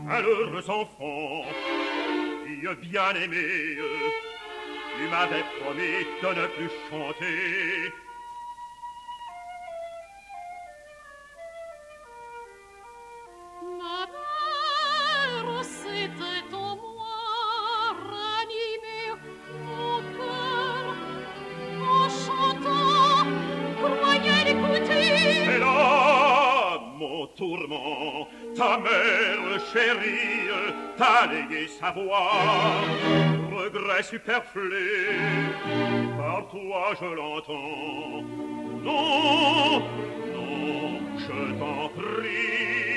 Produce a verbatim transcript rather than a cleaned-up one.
malheureux enfant, fille bien-aimée, tu m'avais promis de ne plus chanter. Ma mère, c'était en moi, ranimé mon cœur, en chantant, croyez l'écouter. C'est là mon tourment, ta mère chérie t'a légué sa voix, regret superflu, par toi je l'entends. Non, non, je t'en prie,